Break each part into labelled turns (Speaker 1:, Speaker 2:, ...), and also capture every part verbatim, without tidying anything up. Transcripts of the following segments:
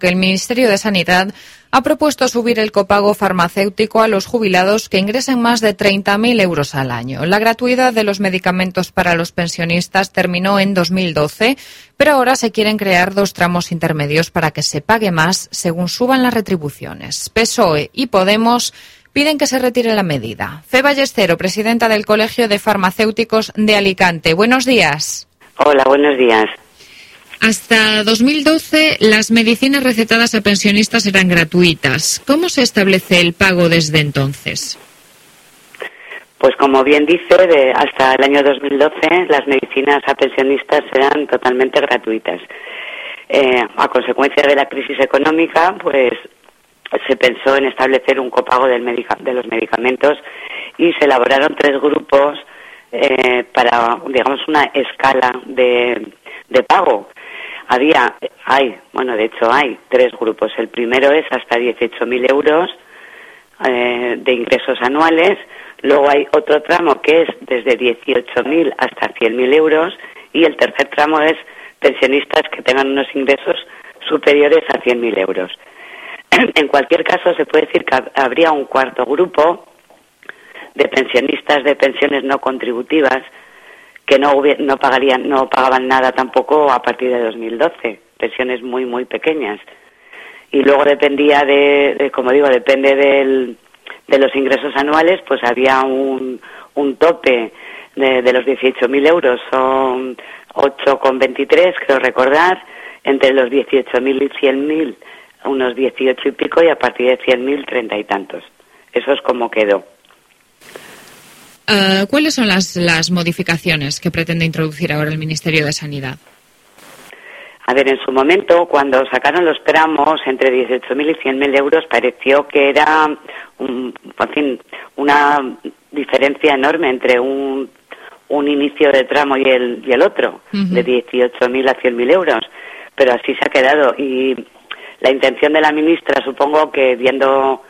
Speaker 1: que el Ministerio de Sanidad ha propuesto subir el copago farmacéutico a los jubilados que ingresen más de treinta mil euros al año. La gratuidad de los medicamentos para los pensionistas terminó en dos mil doce, pero ahora se quieren crear dos tramos intermedios para que se pague más según suban las retribuciones. P S O E y Podemos piden que se retire la medida. Fe Ballestero, presidenta del Colegio de Farmacéuticos de Alicante. Buenos días.
Speaker 2: Hola, buenos días.
Speaker 1: Hasta dos mil doce, las medicinas recetadas a pensionistas eran gratuitas. ¿Cómo se establece el pago desde entonces?
Speaker 2: Pues como bien dice, de hasta el año dos mil doce las medicinas a pensionistas eran totalmente gratuitas. Eh, a consecuencia de la crisis económica, pues se pensó en establecer un copago del medica- de los medicamentos y se elaboraron tres grupos eh, para, digamos, una escala de, de pago. Había, hay, bueno, de hecho hay tres grupos. El primero es hasta dieciocho mil euros eh, de ingresos anuales. Luego hay otro tramo que es desde dieciocho mil hasta cien mil euros. Y el tercer tramo es pensionistas que tengan unos ingresos superiores a cien mil euros. En cualquier caso, se puede decir que habría un cuarto grupo de pensionistas de pensiones no contributivas que no hubiera, no pagarían, no pagaban nada tampoco a partir de dos mil doce, pensiones muy muy pequeñas. Y luego dependía de, de como digo, depende del, de los ingresos anuales, pues había un, un tope de, de los dieciocho mil euros, son ocho coma veintitrés, creo recordar, entre los dieciocho mil y cien mil, unos dieciocho y pico, y a partir de cien mil, treinta y tantos. Eso es como quedó.
Speaker 1: Uh, ¿Cuáles son las, las modificaciones que pretende introducir ahora el Ministerio de Sanidad?
Speaker 2: A ver, en su momento, cuando sacaron los tramos entre dieciocho mil y cien mil euros, pareció que era un, en fin, una diferencia enorme entre un, un inicio de tramo y el, y el otro, uh-huh. de dieciocho mil a cien mil euros. Pero así se ha quedado. Y la intención de la ministra, supongo que viendo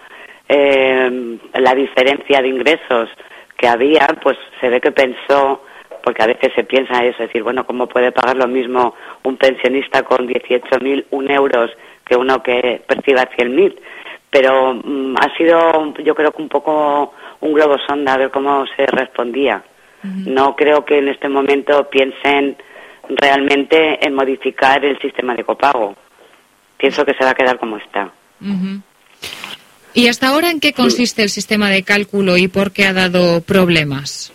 Speaker 2: eh, la diferencia de ingresos que había, pues se ve que pensó, porque a veces se piensa eso, es decir, bueno, ¿cómo puede pagar lo mismo un pensionista con dieciocho mil euros que uno que perciba cien mil? Pero um, ha sido, yo creo que un poco un globo sonda a ver cómo se respondía. Uh-huh. No creo que en este momento piensen realmente en modificar el sistema de copago. Pienso que se va a quedar como está.
Speaker 1: Uh-huh. ¿Y hasta ahora en qué consiste el sistema de cálculo y por qué ha dado problemas?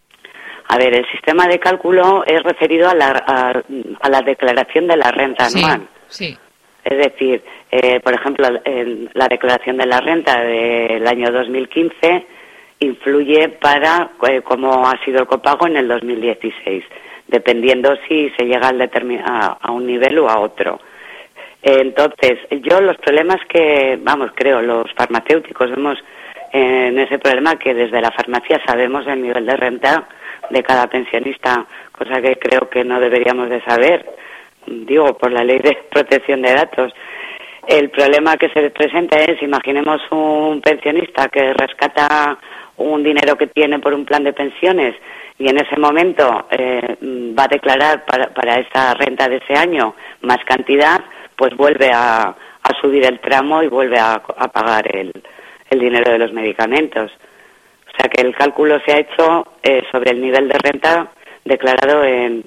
Speaker 2: A ver, el sistema de cálculo es referido a la, a, a la declaración de la renta anual.
Speaker 1: Sí, sí.
Speaker 2: Es decir, eh, por ejemplo, en la declaración de la renta del año dos mil quince influye para eh, cómo ha sido el copago en el dos mil dieciséis, dependiendo si se llega al determin- a, a un nivel o a otro. Entonces, yo los problemas que, vamos, creo, los farmacéuticos vemos en ese problema que desde la farmacia sabemos el nivel de renta de cada pensionista, cosa que creo que no deberíamos de saber, digo, por la ley de protección de datos. El problema que se presenta es, imaginemos un pensionista que rescata un dinero que tiene por un plan de pensiones y en ese momento eh, va a declarar para, para esa renta de ese año más cantidad, pues vuelve a, a subir el tramo y vuelve a, a pagar el, el dinero de los medicamentos. O sea que el cálculo se ha hecho eh, sobre el nivel de renta declarado en,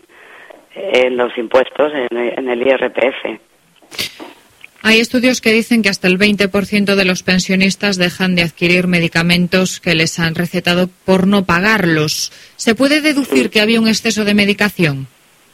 Speaker 2: en los impuestos, en, en el I R P F.
Speaker 1: Hay estudios que dicen que hasta el veinte por ciento de los pensionistas dejan de adquirir medicamentos que les han recetado por no pagarlos. ¿Se puede deducir que había un exceso de medicación?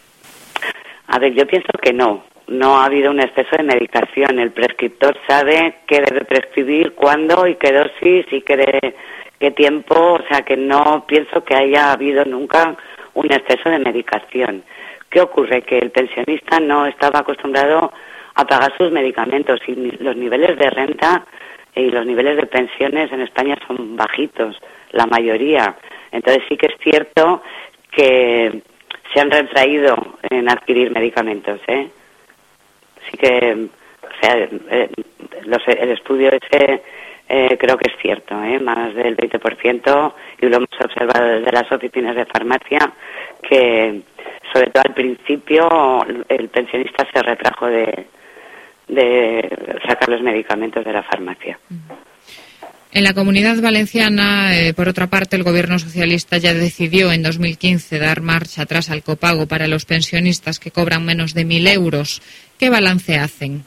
Speaker 2: A ver, yo pienso que no. No ha habido un exceso de medicación. El prescriptor sabe qué debe prescribir, cuándo y qué dosis y qué, de, qué tiempo. O sea, que no pienso que haya habido nunca un exceso de medicación. ¿Qué ocurre? Que el pensionista no estaba acostumbrado a pagar sus medicamentos y los niveles de renta y los niveles de pensiones en España son bajitos, la mayoría. Entonces sí que es cierto que se han retraído en adquirir medicamentos, ¿eh? Sí que, o sea, eh, los, el estudio ese eh, creo que es cierto, ¿eh? Más del veinte por ciento, y lo hemos observado desde las oficinas de farmacia, que sobre todo al principio el pensionista se retrajo de, de sacar los medicamentos de la farmacia.
Speaker 1: En la Comunidad Valenciana, eh, por otra parte, el Gobierno socialista ya decidió en dos mil quince dar marcha atrás al copago para los pensionistas que cobran menos de mil euros. ¿Qué balance hacen?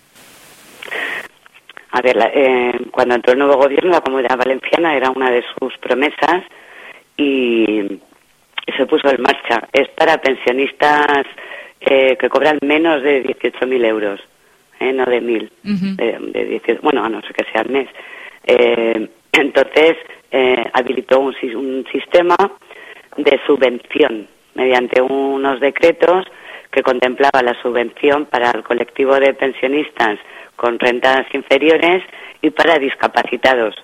Speaker 2: A ver, la, eh, cuando entró el nuevo Gobierno, la Comunidad Valenciana era una de sus promesas y se puso en marcha. Es para pensionistas eh, que cobran menos de dieciocho mil euros, eh, no de mil, uh-huh. de, de dieciocho, bueno, a no ser que sea al mes. Eh, entonces, eh, habilitó un, un sistema de subvención mediante unos decretos que contemplaba la subvención para el colectivo de pensionistas con rentas inferiores y para discapacitados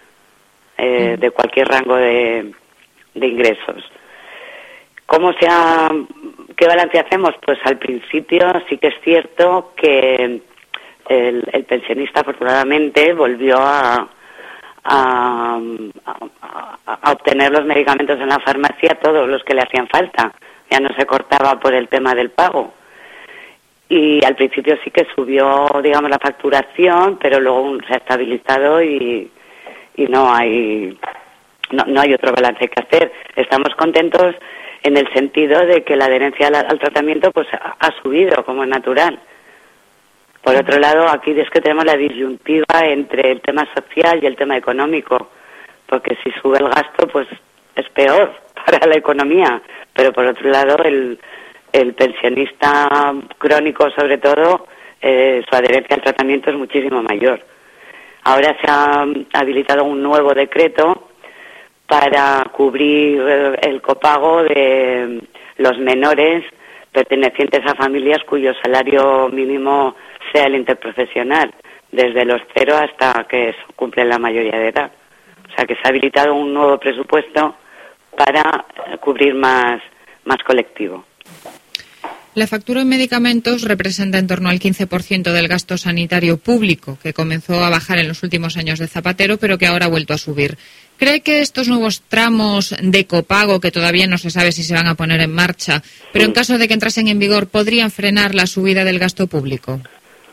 Speaker 2: eh, de cualquier rango de, de ingresos. ¿Cómo se ha, qué balance hacemos? Pues al principio sí que es cierto que el, el pensionista afortunadamente volvió a, a, a, a obtener los medicamentos en la farmacia, todos los que le hacían falta. Ya no se cortaba por el tema del pago. Y al principio sí que subió, digamos, la facturación, pero luego se ha estabilizado y, y no hay no, no hay otro balance que hacer. Estamos contentos en el sentido de que la adherencia al, al tratamiento pues ha, ha subido, como es natural. Por otro lado, aquí es que tenemos la disyuntiva entre el tema social y el tema económico, porque si sube el gasto, pues es peor para la economía, pero por otro lado, el, el pensionista crónico, sobre todo, eh, su adherencia al tratamiento es muchísimo mayor. Ahora se ha habilitado un nuevo decreto para cubrir el copago de los menores pertenecientes a familias cuyo salario mínimo sea el interprofesional, desde los cero hasta que cumplen la mayoría de edad. O sea que se ha habilitado un nuevo presupuesto para cubrir más, más colectivo.
Speaker 1: La factura en medicamentos representa en torno al quince por ciento del gasto sanitario público, que comenzó a bajar en los últimos años de Zapatero, pero que ahora ha vuelto a subir. ¿Cree que estos nuevos tramos de copago, que todavía no se sabe si se van a poner en marcha, pero en caso de que entrasen en vigor, podrían frenar la subida del gasto público?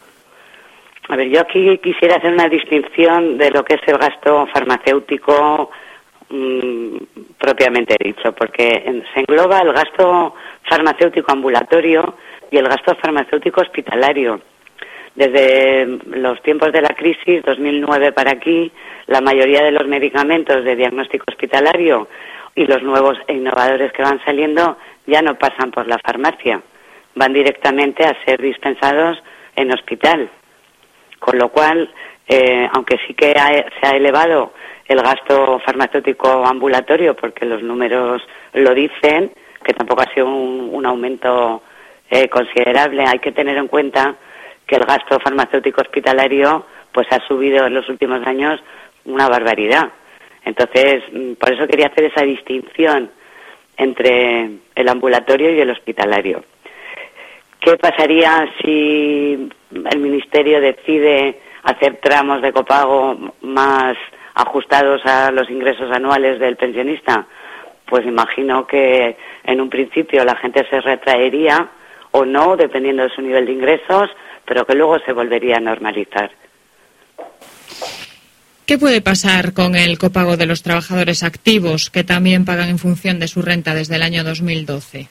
Speaker 2: A ver, yo aquí quisiera hacer una distinción de lo que es el gasto farmacéutico mmm, propiamente dicho, porque se engloba el gasto farmacéutico ambulatorio y el gasto farmacéutico hospitalario. Desde los tiempos de la crisis, dos mil nueve para aquí, la mayoría de los medicamentos de diagnóstico hospitalario y los nuevos e innovadores que van saliendo ya no pasan por la farmacia, van directamente a ser dispensados en hospital. Con lo cual, eh, aunque sí que ha, se ha elevado el gasto farmacéutico ambulatorio, porque los números lo dicen, que tampoco ha sido un, un aumento eh, considerable, hay que tener en cuenta que el gasto farmacéutico hospitalario pues ha subido en los últimos años una barbaridad. Entonces, por eso quería hacer esa distinción entre el ambulatorio y el hospitalario. ¿Qué pasaría si el Ministerio decide hacer tramos de copago más ajustados a los ingresos anuales del pensionista? Pues imagino que en un principio la gente se retraería o no, dependiendo de su nivel de ingresos, pero que luego se volvería a normalizar.
Speaker 1: ¿Qué puede pasar con el copago de los trabajadores activos, que también pagan en función de su renta desde el año dos mil doce?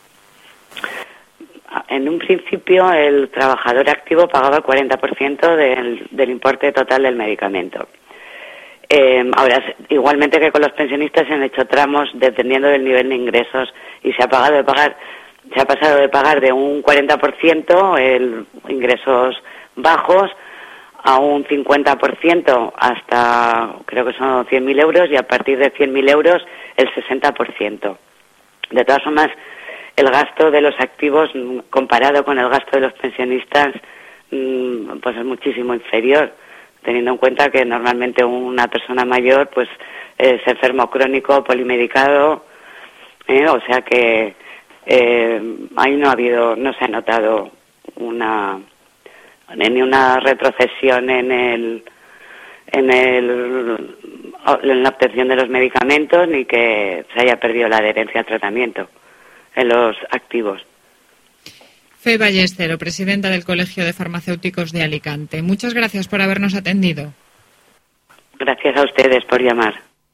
Speaker 2: En un principio, el trabajador activo pagaba el cuarenta por ciento del, del importe total del medicamento. Eh, ahora, igualmente que con los pensionistas, se han hecho tramos dependiendo del nivel de ingresos y se ha pagado de pagar, se ha pasado de pagar de un cuarenta por ciento el ingresos bajos a un cincuenta por ciento hasta, creo que son cien mil euros, y a partir de cien mil euros el sesenta por ciento. De todas formas, el gasto de los activos comparado con el gasto de los pensionistas pues es muchísimo inferior, teniendo en cuenta que normalmente una persona mayor pues es enfermo crónico, polimedicado, ¿eh? O sea que eh, ahí no ha habido, no se ha notado una ni una retrocesión en el en el en la obtención de los medicamentos, ni que se haya perdido la adherencia al tratamiento en los activos.
Speaker 1: Fe Ballestero, presidenta del Colegio de Farmacéuticos de Alicante. Muchas gracias por habernos atendido.
Speaker 2: Gracias a ustedes por llamar.